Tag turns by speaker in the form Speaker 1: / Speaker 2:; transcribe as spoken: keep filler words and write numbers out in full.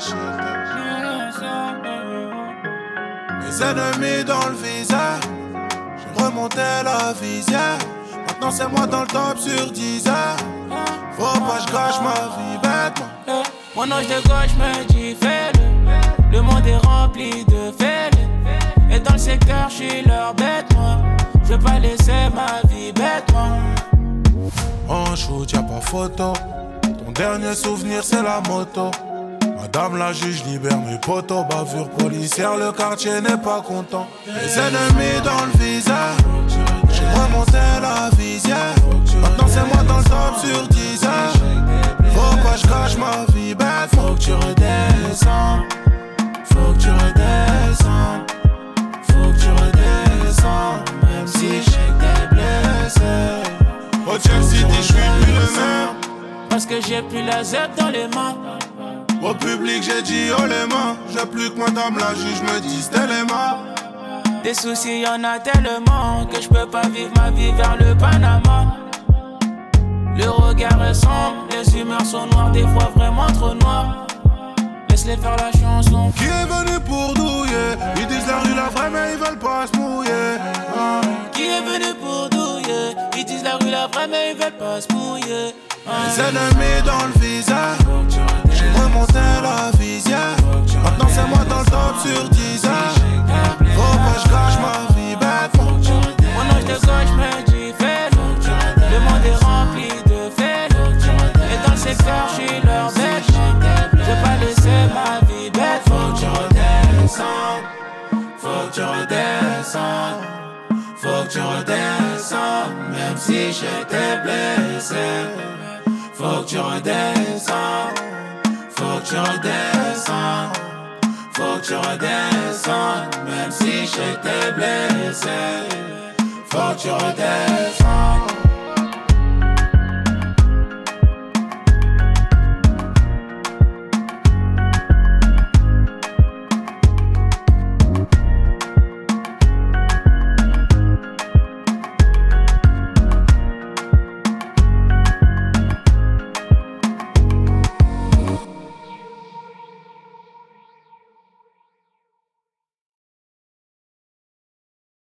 Speaker 1: Mes ennemis dans le viseur, j'ai remonté la visière. Maintenant c'est moi dans le top sur dix heures. Faut pas que je gâche ma vie bêtement.
Speaker 2: Mon ange de gauche me dit fais-le. Le monde est rempli de fêlés. Et dans le secteur j'suis leur bête moi. Je veux pas laisser ma vie bête moi.
Speaker 1: En shoot y'a pas photo. Ton dernier souvenir c'est la moto. Madame la juge libère mes potos. Bavure policière, le quartier n'est pas content. Les ennemis dans le viseur, j'ai remonté la visière. Maintenant c'est moi dans le top sur dix heures. Faut pas que je gâche ma vie bête. Faut que tu redescends. Faut que tu redescends. Faut que tu redescends. Même si je sais que t'es blessé. Au Chelsea City j'suis plus le même.
Speaker 2: Parce que j'ai plus la zep dans les mains.
Speaker 1: Au public j'ai dit oh les mains. J'ai plus que madame la juge me dit c'était les mains.
Speaker 2: Des soucis y'en a tellement que je peux pas vivre ma vie vers le Panama. Le regard est sombre, les humeurs sont noires, des fois vraiment trop noires. Laisse-les faire la chanson.
Speaker 1: Qui est venu pour douiller? Ils disent la rue la vraie mais ils veulent pas se mouiller. Ah.
Speaker 2: Qui est venu pour douiller? Ils disent la rue la vraie mais ils veulent pas se mouiller. Ah.
Speaker 1: Les ennemis dans le viseur, j'ai remonté la visière. Maintenant c'est moi dans le top sur dix heures. Faut pas que je gâche ma vie bête.
Speaker 2: Mon ange de gauche me dit fais-le. Le monde est rempli de fêlés. Et dans le secteur j'suis leur bête. Je veux pas laisser ma vie bête.
Speaker 1: Faut que tu redescends. Faut que tu redescends. Faut que tu redescends. Même si j'étais blessé. Faut que tu redescends. Faut que tu redescends. Faut que tu redescends. Même si j'étais blessé. Faut que tu redescends.